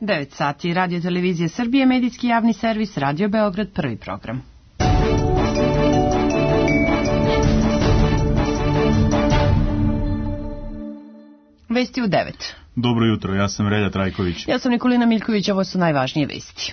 9 sati, Radio Televizije Srbije, medijski javni servis, Radio Beograd, prvi program. Vesti u 9. Dobro jutro, ja sam Relja Trajković. Ja sam Nikolina Miljković, ovo su najvažnije vesti.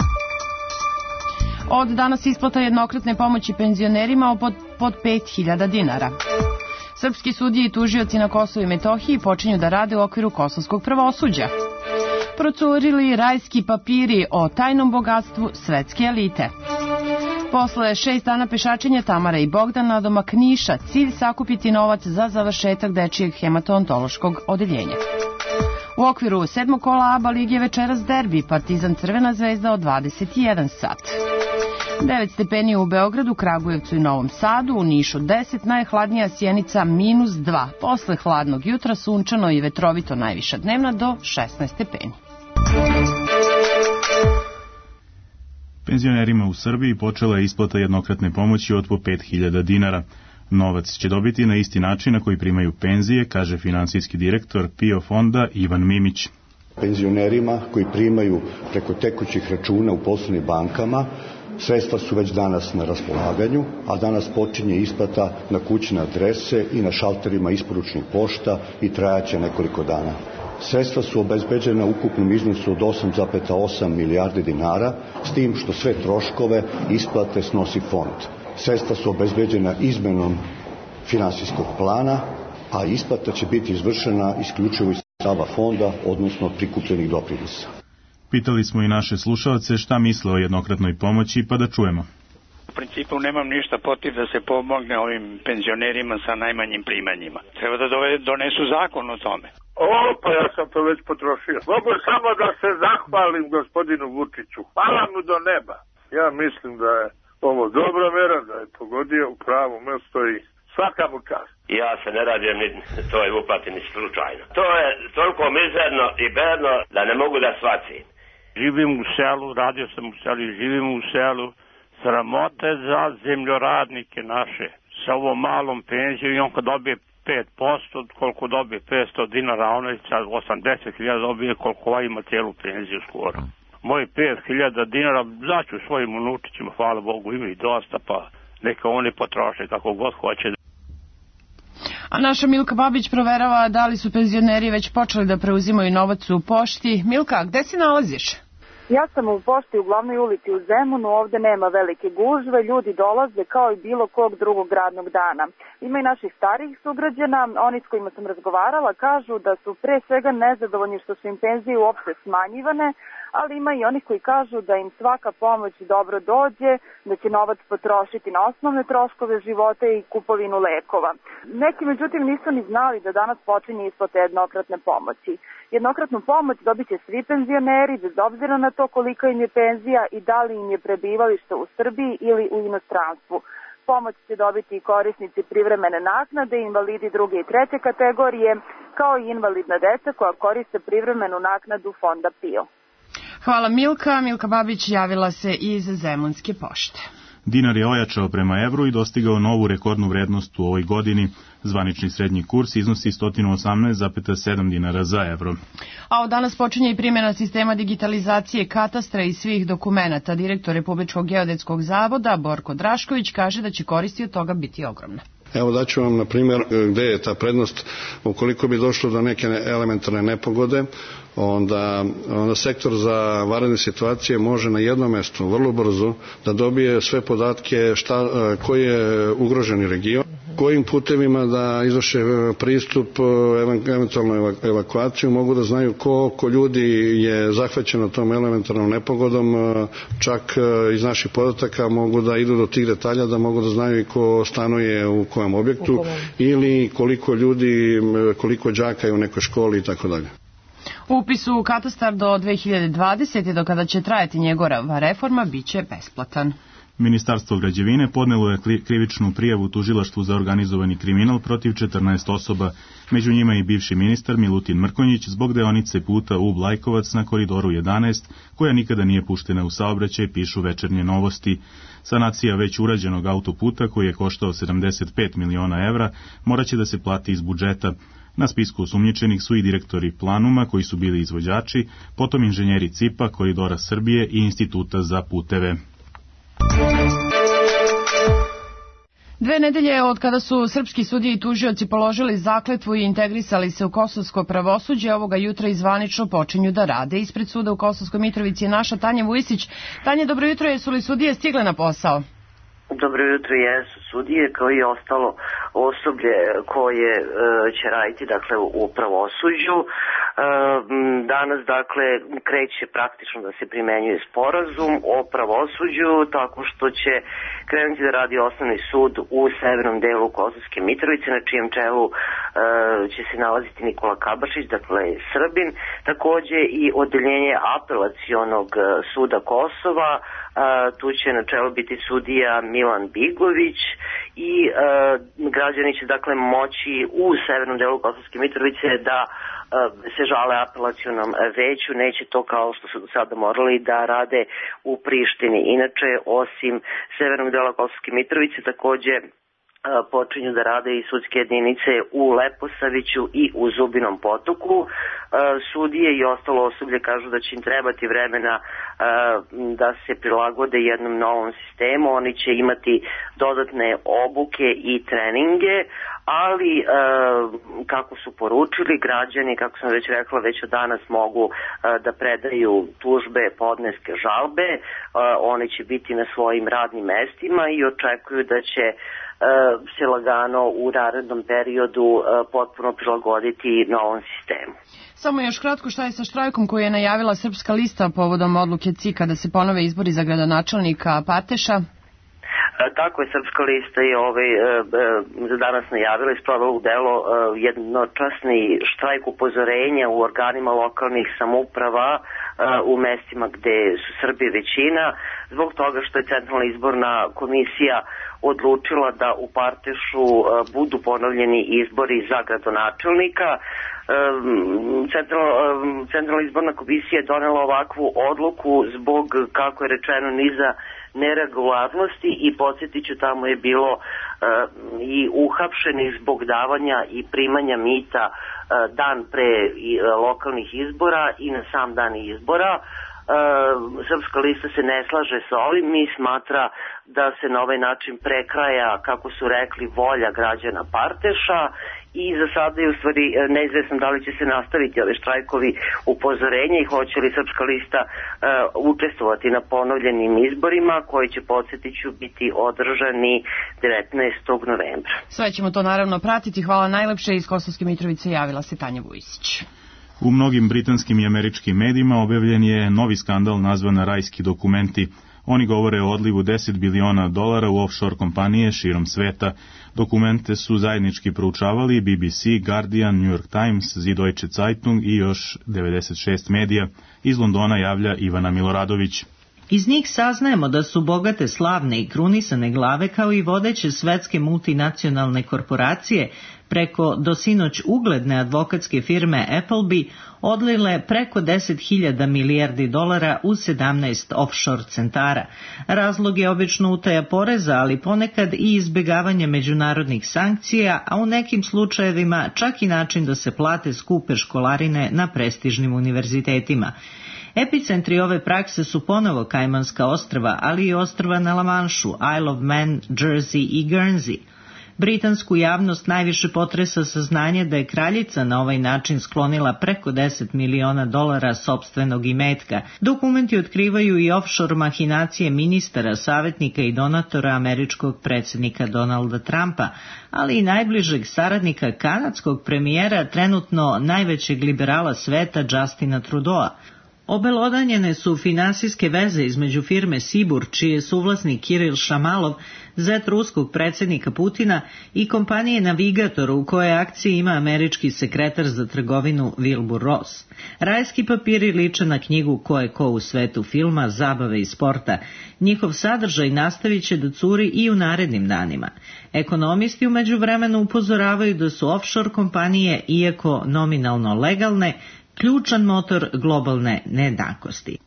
Od danas isplata jednokratne pomoći penzionerima pod 5.000 dinara. Srpski sudije i tužioci na Kosovu i Metohiji počinju da rade u okviru kosovskog pravosuđa. Procurili rajski papiri o tajnom bogatstvu svetske elite. Posle 6 dana pešačenja Tamara i Bogdan nadomak Niša, cilj sakupiti novac za završetak dečijeg hematoontološkog odeljenja. U okviru 7. kola ABA lige večeras derbi Partizan Crvena zvezda od 21 sat. 9 stepeni u Beogradu, Kragujevcu i Novom Sadu, u Nišu 10, najhladnija Sjenica -2. Posle hladnog jutra sunčano i vetrovito, najviša dnevna do 16 stepeni. Penzionerima u Srbiji počela je isplata jednokratne pomoći od po 5.000 dinara. Novac će dobiti na isti način na koji primaju penzije, kaže finansijski direktor PIO fonda Ivan Mimić. Penzionerima koji primaju preko tekućih računa u poslovnim bankama, sredstva su već danas na raspolaganju, a danas počinje isplata na kućne adrese i na šalterima isporučnih pošta i trajaće nekoliko dana. Sredstva su obezbeđena u ukupnom iznosu od 8,8 milijardi dinara, s tim što sve troškove isplate snosi fond. Sredstva su obezbeđena izmenom finansijskog plana, a isplata će biti izvršena isključivo iz sredstava fonda, odnosno prikupljenih doprinosa. Pitali smo i naše slušalce šta misle o jednokratnoj pomoći, pa da čujemo. U principu nemam ništa protiv da se pomogne ovim penzionerima sa najmanjim primanjima. Treba da donesu zakon o tome. Pa ja sam to već potrošio. Mogu samo da se zahvalim gospodinu Vučiću. Hvala mu do neba. Ja mislim da je ovo dobra mera, da je pogodio u pravo mesto i svaka mu čast. Ja se ne radim ni toj uplati ni slučajno. To je toliko mizerno i bedno da ne mogu da shvatim. Živim u selu, radio sam u selu i živim u selu. Sramote za zemljoradnike naše. Sa ovom malom penzijom i on kad dobije 5%, koliko dobije 500 dinara, a onaj sa 80.000 dobije koliko ovaj ima cijelu penziju skoro. Moji 5.000 dinara daću svojim unučićima, hvala Bogu, ima ih dosta, pa neka oni potroše kako god hoće. A naša Milka Babić proverava da li su penzioneri već počeli da preuzimaju novac u pošti. Milka, gde se nalaziš? Ja sam u pošti u glavnoj ulici u Zemunu, ovde nema velike gužve, ljudi dolaze kao i bilo kog drugog radnog dana. Ima i naših starijih sugrađana, oni s kojima sam razgovarala kažu da su pre svega nezadovoljni što su im penzije uopšte smanjivane, ali ima i onih koji kažu da im svaka pomoć dobro dođe, da će novac potrošiti na osnovne troškove života i kupovinu lekova. Neki međutim nisu ni znali da danas počinje isplata jednokratne pomoći. Jednokratnu pomoć dobit će svi penzioneri, bez obzira na to kolika im je penzija i da li im je prebivalište u Srbiji ili u inostranstvu. Pomoć će dobiti i korisnici privremene naknade, invalidi druge i treće kategorije, kao i invalidna deca koja koriste privremenu naknadu fonda PIO. Hvala Milka. Milka Babič javila se iz Zemunske pošte. Dinar je ojačao prema evru i dostigao novu rekordnu vrednost u ovoj godini. Zvanični srednji kurs iznosi 118,7 dinara za evro. A od danas počinje i primjena sistema digitalizacije katastra i svih dokumenata. Direktor Republičkog geodetskog zavoda Borko Drašković kaže da će koristi od toga biti ogromne. Evo daću vam na primjer gde je ta prednost. Ukoliko bi došlo do neke elementarne nepogode, onda sektor za vanredne situacije može na jednom mestu vrlo brzo da dobije sve podatke koji je ugroženi region, kojim putevima da izvrše pristup, eventualno evakuaciju, mogu da znaju koliko ljudi je zahvaćeno tom elementarnom nepogodom, čak iz naših podataka mogu da idu do tih detalja da mogu da znaju i ko stanuje u kojem objektu ili koliko ljudi, koliko đaka je u nekoj školi i tako dalje. Upis u katastar do 2020. do kada će trajati njegova reforma biće besplatan. Ministarstvo građevine podnelo je krivičnu prijavu tužilaštvu za organizovani kriminal protiv 14 osoba, među njima i bivši ministar Milutin Mrkonjić zbog deonice puta Ub-Lajkovac na koridoru 11, koja nikada nije puštena u saobraćaj, pišu Večernje novosti. Sanacija već urađenog autoputa, koji je koštao 75 miliona evra, morat će da se plati iz budžeta. Na spisku osumnjičenih su i direktori Planuma, koji su bili izvođači, potom inženjeri CIP-a, Koridora Srbije i Instituta za puteve. 2 nedelje od kada su srpski sudije i tužioci položili zakletvu i integrisali se u kosovsko pravosuđe, ovoga jutra zvanično počinju da rade. Ispred suda u Kosovskoj Mitrovici je naša Tanja Vujisić. Tanja, dobro jutro, jesu li sudije stigle na posao? Dobro jutro, jesu sudije kao i ostalo osoblje koje će raditi dakle u pravosuđu. Danas dakle kreće praktično da se primenjuje sporazum o pravosuđu tako što će krenuti da radi osnovni sud u severnom delu Kosovske Mitrovice, na čijem čelu će se nalaziti Nikola Kabašić, dakle Srbin, takođe i odeljenje apelacionog suda Kosova. Tu će na čelu biti sudija Milan Bigović i građani će dakle moći u severnom delu Kosovske Mitrovice da se žale apelacionom veću, neće to kao što su do sada morali da rade u Prištini. Inače, osim severnog dela Kosovske Mitrovice, takođe počinju da rade i sudske jedinice u Leposaviću i u Zubinom Potoku. Sudije i ostalo osoblje kažu da će im trebati vremena da se prilagode jednom novom sistemu. Oni će imati dodatne obuke i treninge, ali kako su poručili građani, kako sam već rekla, već od danas mogu da predaju tužbe, podneske, žalbe. Oni će biti na svojim radnim mestima i očekuju da će se lagano u narednom periodu potpuno prilagoditi novom sistemu. Samo još kratko, šta je sa štrajkom koji je najavila Srpska lista povodom odluke CIK-a da se ponove izbori za gradonačelnika Parteša? Tako je, Srpska lista je za danas najavila i sprovela u delo jednočasni štrajk upozorenja u organima lokalnih samouprava u mestima gde su Srbi većina, zbog toga što je Centralna izborna komisija odlučila da u Partešu budu ponovljeni izbori za gradonačelnika. Centralna izborna komisija je donela ovakvu odluku zbog, kako je rečeno, niza neregularnosti i podsjetiću, tamo je bilo i uhapšenih zbog davanja i primanja mita dan pre lokalnih izbora i na sam dan izbora. Srpska lista se ne slaže sa ovim, mi smatra da se na ovaj način prekraja, kako su rekli, volja građana Parteša i za sada je u stvari neizvesno da li će se nastaviti ove štrajkovi upozorenja i hoće li Srpska lista učestvovati na ponovljenim izborima koji će, podsjetiću, biti održani 19. novembra. Sve ćemo to naravno pratiti. Hvala najlepše. Iz Kosovske Mitrovice javila se Tanja Vujisić. U mnogim britanskim i američkim medijima objavljen je novi skandal nazvan Rajski dokumenti. Oni govore o odlivu $10 biliona u offshore kompanije širom sveta. Dokumente su zajednički proučavali BBC, Guardian, New York Times, Süddeutsche Zeitung i još 96 medija. Iz Londona javlja Ivana Miloradović. Iz njih saznajemo da su bogate, slavne i krunisane glave kao i vodeće svetske multinacionalne korporacije preko dosinoć ugledne advokatske firme Appleby odlile preko 10.000 milijardi dolara u 17 offshore centara. Razlog je obično utaja poreza, ali ponekad i izbjegavanje međunarodnih sankcija, a u nekim slučajevima čak i način da se plate skupe školarine na prestižnim univerzitetima. Epicentri ove prakse su ponovo Kajmanska ostrva, ali i ostrva na La Manšu, Isle of Man, Jersey i Guernsey. Britansku javnost najviše potresa saznanje da je kraljica na ovaj način sklonila preko $10 miliona sopstvenog imetka. Dokumenti otkrivaju i offshore mahinacije ministara, savjetnika i donatora američkog predsjednika Donalda Trumpa, ali i najbližeg saradnika kanadskog premijera, trenutno najvećeg liberala sveta Justina Trudeau. Obelodanjene su finansijske veze između firme Sibur, čiji je suvlasnik Kiril Šamalov, zet ruskog predsjednika Putina, i kompanije Navigator, u kojoj akciji ima američki sekretar za trgovinu Wilbur Ross. Rajski papiri liče na knjigu Ko je ko u svetu filma, zabave i sporta. Njihov sadržaj nastavit će da curi i u narednim danima. Ekonomisti u međuvremenu upozoravaju da su offshore kompanije, iako nominalno legalne, ključan motor globalne nejednakosti.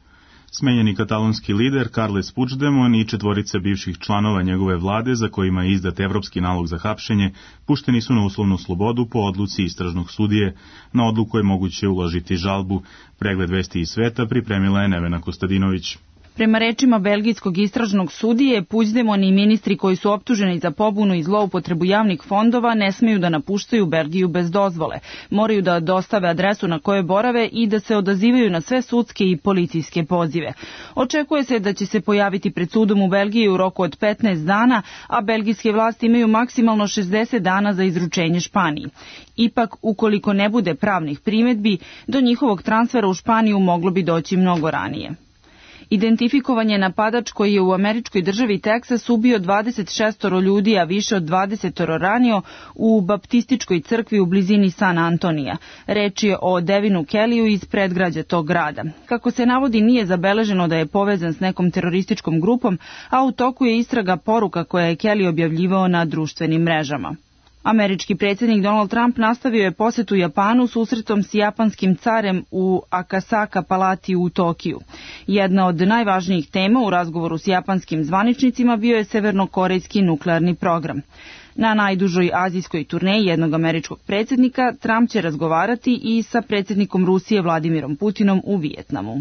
Smenjeni katalonski lider Carles Puigdemont i 4 bivših članova njegove vlade, za kojima je izdat evropski nalog za hapšenje, pušteni su na uslovnu slobodu po odluci istražnog sudije. Na odluku je moguće uložiti žalbu. Pregled vesti iz sveta pripremila je Nevena Kostadinović. Prema rečima belgijskog istražnog sudije, Puigdemont i ministri koji su optuženi za pobunu i zloupotrebu javnih fondova ne smeju da napuštaju Belgiju bez dozvole. Moraju da dostave adresu na kojoj borave i da se odazivaju na sve sudske i policijske pozive. Očekuje se da će se pojaviti pred sudom u Belgiji u roku od 15 dana, a belgijske vlasti imaju maksimalno 60 dana za izručenje Španiji. Ipak, ukoliko ne bude pravnih primedbi, do njihovog transfera u Španiju moglo bi doći mnogo ranije. Identifikovan je napadač koji je u američkoj državi Teksas ubio 26 ljudi, a više od 20 ranio u baptističkoj crkvi u blizini San Antonija. Reč je o Devinu Kellyu iz predgrađa tog grada. Kako se navodi, nije zabeleženo da je povezan s nekom terorističkom grupom, a u toku je istraga poruka koja je Kelly objavljivao na društvenim mrežama. Američki predsjednik Donald Trump nastavio je posetu Japanu susretom s japanskim carem u Akasaka palati u Tokiju. Jedna od najvažnijih tema u razgovoru s japanskim zvaničnicima bio je severnokorejski nuklearni program. Na najdužoj azijskoj turneji jednog američkog predsjednika Trump će razgovarati i sa predsjednikom Rusije Vladimirom Putinom u Vijetnamu.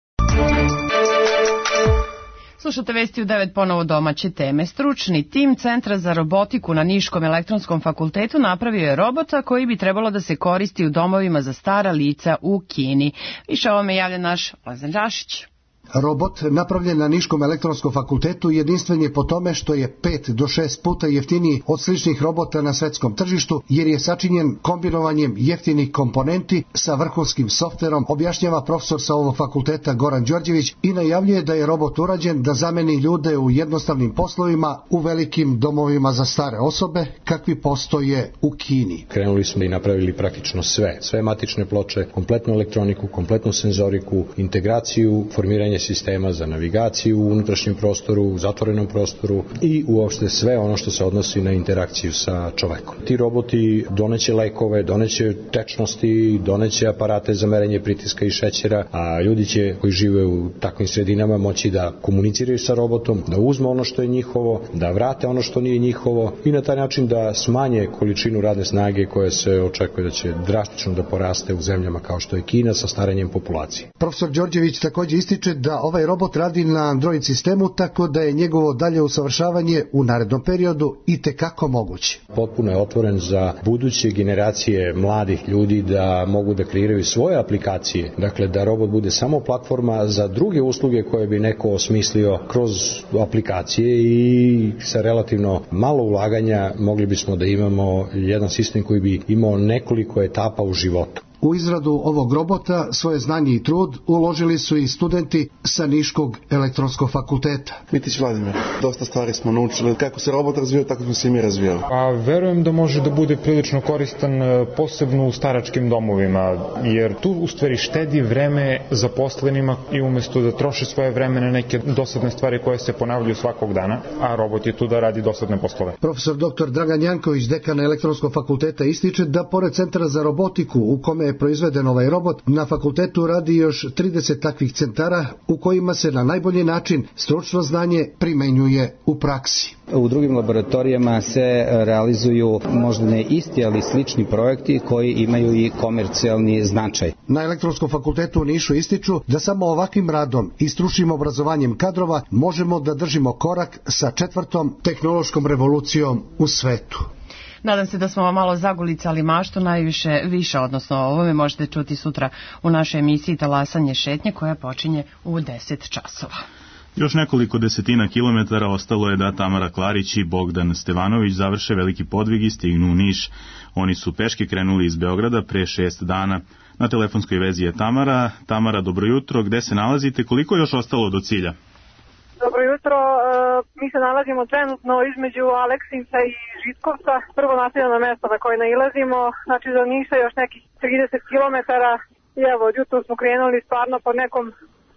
Slušate vesti u 9 ponovo domaće teme. Stručni tim Centra za robotiku na Niškom elektronskom fakultetu napravio je robota koji bi trebalo da se koristi u domovima za stara lica u Kini. Više o ovome javlja naš Lazan Rašić. Robot napravljen na Niškom elektronskom fakultetu jedinstven je po tome što je 5 do 6 puta jeftiniji od sličnih robota na svetskom tržištu, jer je sačinjen kombinovanjem jeftinih komponenti sa vrhunskim softverom, objašnjava profesor sa ovog fakulteta Goran Đorđević i najavljuje da je robot urađen da zameni ljude u jednostavnim poslovima u velikim domovima za stare osobe, kakvi postoje u Kini. Krenuli smo i napravili praktično sve matične ploče, kompletnu elektroniku, kompletnu senzoriku, integraciju, formiranje sistema za navigaciju u unutrašnjem prostoru, u zatvorenom prostoru i uopšte sve ono što se odnosi na interakciju sa čovekom. Ti roboti doneće lekove, doneće tečnosti, doneće aparate za merenje pritiska i šećera, a ljudi će koji žive u takvim sredinama moći da komuniciraju sa robotom, da uzmu ono što je njihovo, da vrate ono što nije njihovo i na taj način da smanje količinu radne snage koja se očekuje da će drastično da poraste u zemljama kao što je Kina sa staranjem populacije. Profesor Đorđević također ističe da ovaj robot radi na Android sistemu, tako da je njegovo dalje usavršavanje u narednom periodu itekako moguće. Potpuno je otvoren za buduće generacije mladih ljudi da mogu da kreiraju svoje aplikacije, dakle da robot bude samo platforma za druge usluge koje bi neko osmislio kroz aplikacije i sa relativno malo ulaganja mogli bismo da imamo jedan sistem koji bi imao nekoliko etapa u životu. U izradu ovog robota svoje znanje i trud uložili su i studenti sa Niškog elektronskog fakulteta. Mitić Vladimir, dosta stvari smo naučili. Kako se robot razvio, tako smo se i mi razvijali. A verujem da može da bude prilično koristan posebno u staračkim domovima, jer tu u stvari štedi vreme zaposlenima i umjesto da troše svoje vreme na neke dosadne stvari koje se ponavljaju svakog dana, a robot je tu da radi dosadne poslove. Profesor dr. Dragan Janković, dekan elektronskog fakulteta, ističe da pored Centra za robotiku u kome je proizveden ovaj robot, na fakultetu radi još 30 takvih centara u kojima se na najbolji način stručno znanje primenjuje u praksi. U drugim laboratorijama se realizuju možda ne isti, ali slični projekti koji imaju i komercijalni značaj. Na elektronskom fakultetu u Nišu ističu da samo ovakvim radom i stručnim obrazovanjem kadrova možemo da držimo korak sa 4. tehnološkom revolucijom u svetu. Nadam se da smo vam malo zagulicali maštu, više, odnosno o ovome možete čuti sutra u našoj emisiji Talasanje šetnje koja počinje u 10 časova. Još nekoliko desetina kilometara ostalo je da Tamara Klarić i Bogdan Stevanović završe veliki podvig i stignu u Niš. Oni su peške krenuli iz Beograda pre 6 dana. Na telefonskoj vezi je Tamara. Tamara, dobro jutro. Gde se nalazite? Koliko je još ostalo do cilja? Dobro jutro, mi se nalazimo trenutno između Aleksinca i Žitkovca, prvo naseljeno mesto na koje nailazimo, znači do Niša još nekih 30 km i evo, od jutro smo krenuli stvarno pod nekom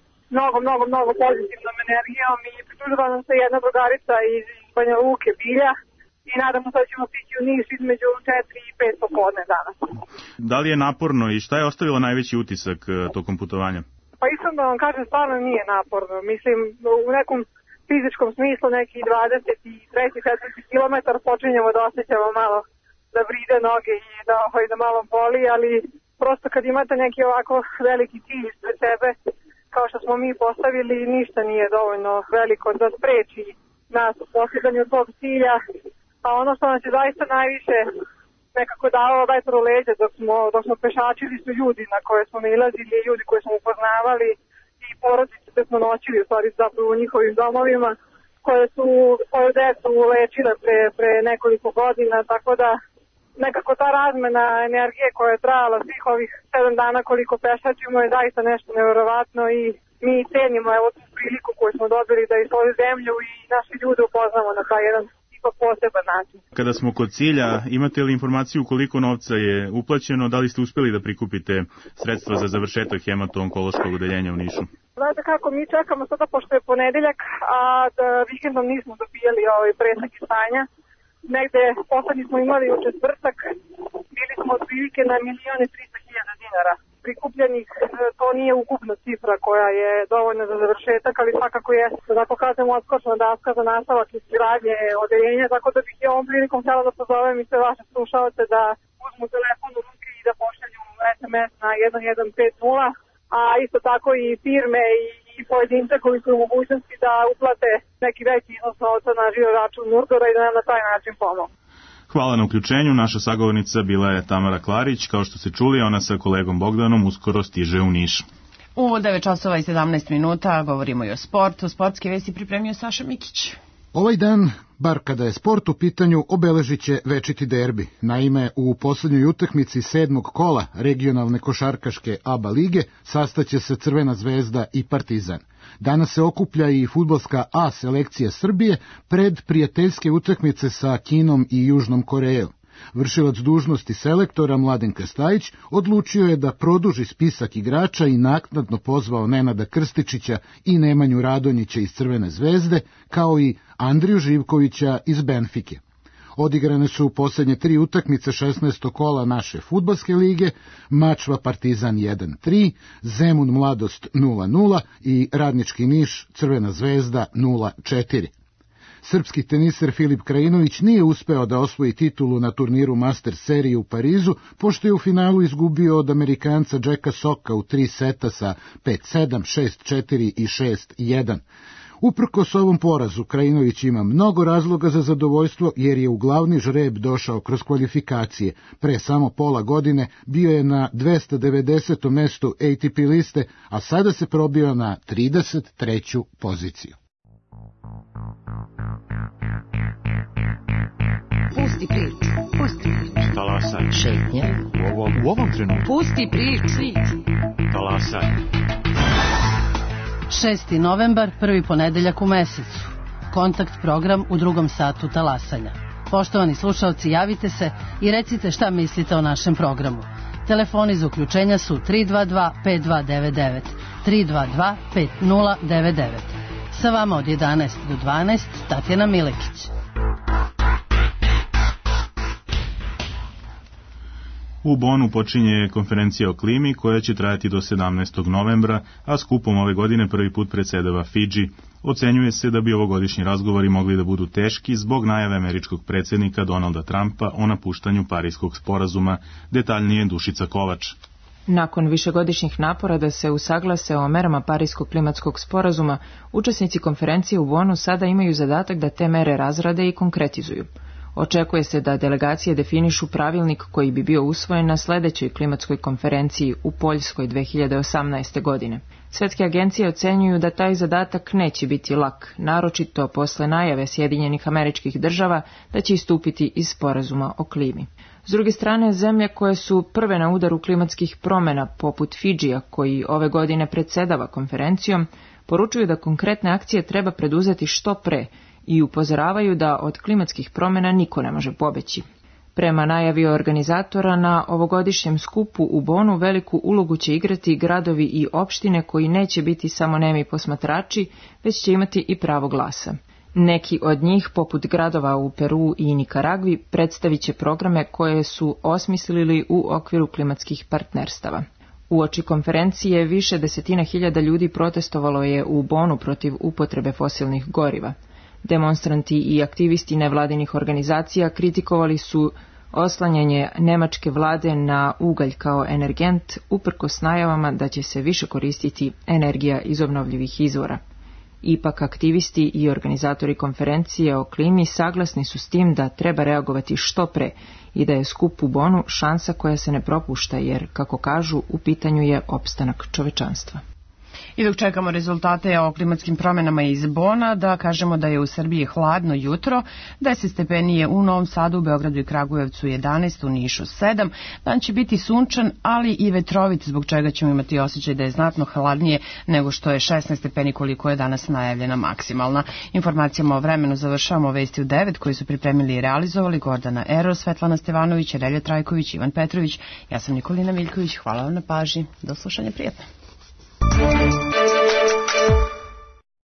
mnogo pozitivnom energijom i pridružila nam se jedna drugarica iz Banja Luke, Bilja, i nadamo se da ćemo stići u Niš između 4 i 5 popodne danas. Da li je naporno i šta je ostavilo najveći utisak tokom putovanja? Pa iskreno da vam kažem, stvarno nije naporno. Mislim, u nekom fizičkom smislu neki 23-4 km počinjemo da osjećamo malo da vride noge i da malo boli, ali prosto kad imate neki ovako veliki cilj ispred sebe, kao što smo mi postavili, ništa nije dovoljno veliko da spreči nas u postizanju tog cilja, a ono što nas je zaista najviše nekako davao vetar u leđa dok smo pešačili su ljudi na koje smo nailazili, ljudi koje smo upoznavali i porodice koje smo noćili u stvari zapravo u njihovim domovima, koje su svoju decu lečile pre nekoliko godina, tako da nekako ta razmena energije koja je trajala svih ovih 7 dana koliko pešačimo je zaista nešto nevjerovatno i mi cenimo evo tu priliku koju smo dobili da i svoju zemlju i naše ljude upoznamo na taj jedan ipak poseban način. Kada smo kod cilja, imate li informaciju koliko novca je uplaćeno, da li ste uspeli da prikupite sredstva za završetak hemato-onkološkog odeljenja u Nišu? Znate kako, mi čekamo sada pošto je ponedeljak, a da vikendom nismo dobijali presek stanja. Negde poslednji smo imali u četvrtak, bili smo otprilike na 1.300.000 dinara prikupljenih. To nije ukupna cifra koja je dovoljna za završetak, ali svakako je, da tako kažem, odskočna daska za nastavak izgradnje odeljenja, tako da bih je ovom prilikom htjela da pozovem i sve vaše slušalce da uzmu telefon u ruke i da pošalju SMS na 1150, a isto tako i firme i pojedince koji su u mogućnosti da uplate neki veći iznos novca na žiro račun Nurdora i da nam na taj način pomogu. Hvala na uključenju. Naša sagovornica bila je Tamara Klarić. Kao što ste čuli, ona sa kolegom Bogdanom uskoro stiže u Niš. U 9 časova i 17 minuta govorimo i o sportu. Sportske vesti pripremio Saša Mikić. Ovaj dan, bar kada je sport u pitanju, obeležit će večiti derbi. Naime, u poslednjoj utakmici 7. kola regionalne košarkaške ABA lige sastaće se Crvena zvezda i Partizan. Danas se okuplja i fudbalska A selekcija Srbije pred prijateljske utakmice sa Kinom i Južnom Korejom. Vršilac dužnosti selektora Mladen Krstajić odlučio je da produži spisak igrača i naknadno pozvao Nenada Krstičića i Nemanju Radonjića iz Crvene zvezde, kao i Andriju Živkovića iz Benfike. Odigrane su posljednje 3 utakmice 16. kola naše fudbalske lige, Mačva Partizan 1-3, Zemun Mladost 0-0 i Radnički Niš Crvena zvezda 0-4. Srpski teniser Filip Krajinović nije uspeo da osvoji titulu na turniru Masters serije u Parizu, pošto je u finalu izgubio od Amerikanca Jacka Socka u 3 seta sa 5-7, 6-4 i 6-1. Uprkos ovom porazu, Krajinović ima mnogo razloga za zadovoljstvo jer je u glavni žreb došao kroz kvalifikacije. Pre samo pola godine bio je na 290. mestu ATP liste, a sada se probio na 33. poziciju. Pusti priču, pusti priču. Talasaj. Šetnje. U ovom trenutku. Pusti priču. Talasaj. 6. novembar, prvi ponedeljak u mesecu. Kontakt program u 2. satu talasanja. Poštovani slušalci, javite se i recite šta mislite o našem programu. Telefoni za uključenja su 322-5299, 322-5099. Sa vama od 11 do 12, Tatjana Milekić. U Bonu počinje konferencija o klimi koja će trajati do 17. novembra, a skupom ove godine prvi put predsedava Fidži. Ocenjuje se da bi ovogodišnji razgovori mogli da budu teški zbog najave američkog predsjednika Donalda Trumpa o napuštanju Pariskog sporazuma, detaljnije Dušica Kovač. Nakon višegodišnjih napora da se usaglase o merama Pariskog klimatskog sporazuma, učesnici konferencije u Bonu sada imaju zadatak da te mere razrade i konkretizuju. Očekuje se da delegacije definišu pravilnik koji bi bio usvojen na sledećoj klimatskoj konferenciji u Poljskoj 2018. godine. Svetske agencije ocenjuju da taj zadatak neće biti lak, naročito posle najave Sjedinjenih Američkih Država da će istupiti iz sporazuma o klimi. S druge strane, zemlje koje su prve na udaru klimatskih promjena, poput Fidžija, koji ove godine predsedava konferencijom, poručuju da konkretne akcije treba preduzeti što pre i upozoravaju da od klimatskih promjena niko ne može pobeći. Prema najavi organizatora, na ovogodišnjem skupu u Bonu veliku ulogu će igrati gradovi i opštine koji neće biti samo nemi posmatrači, već će imati i pravo glasa. Neki od njih, poput gradova u Peru i Nikaragvi, predstavit će programe koje su osmislili u okviru klimatskih partnerstava. Uoči konferencije više desetina hiljada ljudi protestovalo je u Bonu protiv upotrebe fosilnih goriva. Demonstranti i aktivisti nevladinih organizacija kritikovali su oslanjanje nemačke vlade na ugalj kao energent uprkos najavama da će se više koristiti energija iz obnovljivih izvora. Ipak aktivisti i organizatori konferencije o klimi saglasni su s tim da treba reagovati što pre i da je skup u Bonu šansa koja se ne propušta jer, kako kažu, u pitanju je opstanak čovečanstva. I dok čekamo rezultate o klimatskim promjenama iz Bona, da kažemo da je u Srbiji hladno jutro, 10 stepeni je u Novom Sadu, u Beogradu i Kragujevcu 11, u Nišu 7. Dan će biti sunčan, ali i vetrovit, zbog čega ćemo imati osjećaj da je znatno hladnije nego što je 16 stepeni koliko je danas najavljena maksimalna. Informacijama o vremenu završavamo vesti u 9 koji su pripremili i realizovali Gordana Ero, Svetlana Stevanović, Relja Trajković, Ivan Petrović. Ja sam Nikolina Miljković, hvala vam na pažnji. Do slušanja, prijatno.